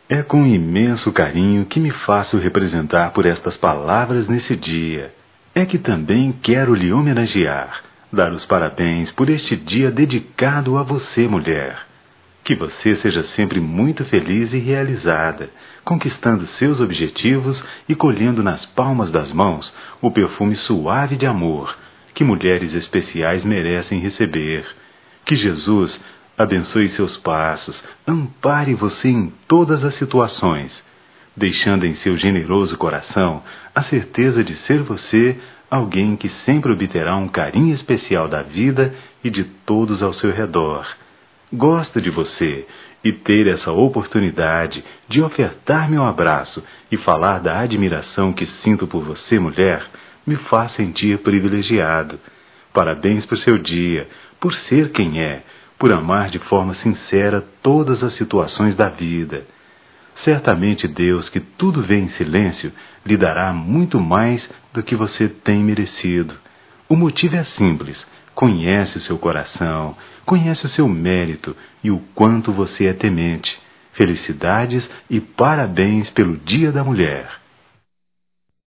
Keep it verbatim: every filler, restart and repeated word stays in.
É com imenso carinho que me faço representar por estas palavras nesse dia. É que também quero lhe homenagear, dar os parabéns por este dia dedicado a você, mulher. Que você seja sempre muito feliz e realizada, conquistando seus objetivos e colhendo nas palmas das mãos o perfume suave de amor que mulheres especiais merecem receber. Que Jesus abençoe seus passos, ampare você em todas as situações, deixando em seu generoso coração a certeza de ser você alguém que sempre obterá um carinho especial da vida e de todos ao seu redor. Gosto de você e ter essa oportunidade de ofertar meu abraço e falar da admiração que sinto por você, mulher, me faz sentir privilegiado. Parabéns por seu dia, por ser quem é, por amar de forma sincera todas as situações da vida. Certamente Deus, que tudo vê em silêncio, lhe dará muito mais do que você tem merecido. O motivo é simples. Conhece o seu coração, conhece o seu mérito e o quanto você é temente. Felicidades e parabéns pelo Dia da Mulher.